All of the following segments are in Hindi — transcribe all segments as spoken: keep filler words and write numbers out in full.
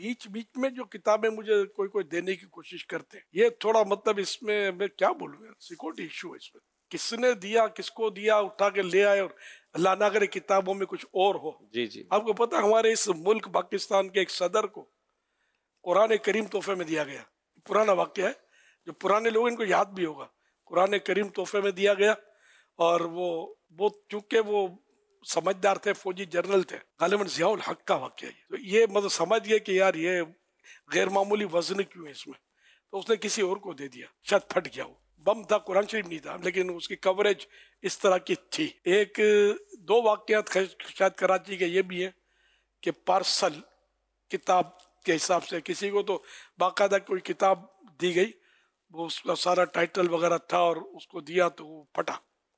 बीच बीच में जो किताबें मुझे कोई कोई देने की कोशिश करते हैं, ये थोड़ा मतलब इसमें मैं क्या बोलूँ यार, सिक्योरिटी इशू है इसमें। किसने दिया, किसको दिया, उठा के ले आए और अल्लाह ना करे किताबों में कुछ और हो। जी जी। आपको पता है हमारे इस मुल्क पाकिस्तान के एक सदर को कुरान करीम तोहफे में दिया गया। पुराना वाक्य है, जो पुराने लोग इनको याद भी होगा। कुरान करीम तोहफे में दिया गया और वो वो चूंकि वो समझदार थे, फौजी जनरल थे, गालिबन जियाउल हक का वाक्य है। तो ये मतलब समझ गए कि यार ये गैर मामूली वजन क्यों है इसमें, तो उसने किसी और को दे दिया। शायद फट गया, वो बम था, कुरान शरीफ नहीं था, लेकिन उसकी कवरेज इस तरह की थी। एक दो वाकयात शायद कराची के ये भी है कि पार्सल किताब के हिसाब से किसी को तो बाकायदा कोई किताब दी गई, वो उसका सारा टाइटल वगैरह था और उसको दिया तो वो फटा,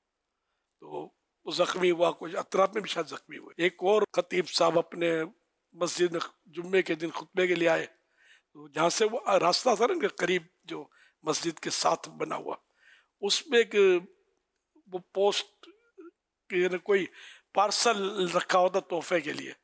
तो वो जख्मी हुआ। कुछ अतराफ में भी शायद जख्मी हुए। एक और खतीब साहब अपने मस्जिद में जुम्मे के दिन खुतबे के लिए आए, तो जहाँ से वो रास्ता था ना करीब, जो मस्जिद के साथ बना हुआ, उसमें एक वो पोस्ट कोई पार्सल रखा होता तोहफे के लिए,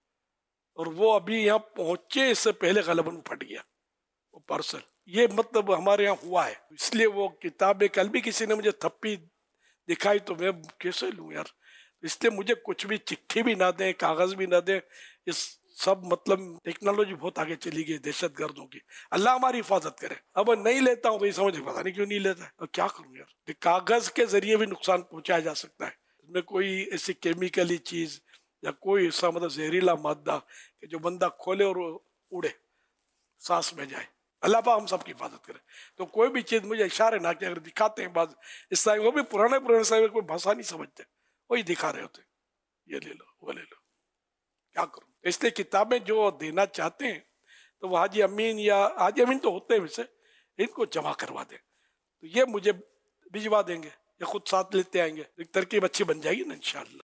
और वो अभी यहाँ पहुंचे इससे पहले गलबन फट गया वो पार्सल। ये मतलब हमारे यहाँ हुआ है, इसलिए वो किताबें कल भी किसी ने मुझे थप्पी दिखाई तो मैं कैसे लूँ यार। इसलिए मुझे कुछ भी, चिट्ठी भी ना दें, कागज भी ना दें, इस सब मतलब टेक्नोलॉजी बहुत आगे चली गई दहशत गर्दों की। अल्लाह हमारी हिफाजत करे। अब नहीं लेता हूँ तो ये समझ पता नहीं क्यों नहीं लेता है, और क्या करूँ यार। कागज के जरिए भी नुकसान पहुंचाया जा सकता है, इसमें कोई ऐसी केमिकली चीज या कोई ऐसा मतलब जहरीला मादा कि जो बंदा खोले और उड़े, सांस में जाए। अल्लाह पाक हम सबकी हिफाजत करे। तो कोई भी चीज मुझे इशारे ना कि अगर दिखाते हैं बाद इस टाइम, वो भी पुराने पुराने साहिब कोई भाषा नहीं समझते, वही दिखा रहे होते, ये ले लो वो ले लो, क्या करूं। इसलिए किताबें जो देना चाहते हैं तो वो हाजी अमीन, या हाजी अमीन तो होते हैं वैसे, इनको जमा करवा दें तो ये मुझे भिजवा देंगे या खुद साथ लेते आएंगे, एक तरकीब अच्छी बन जाएगी ना इंशाअल्लाह।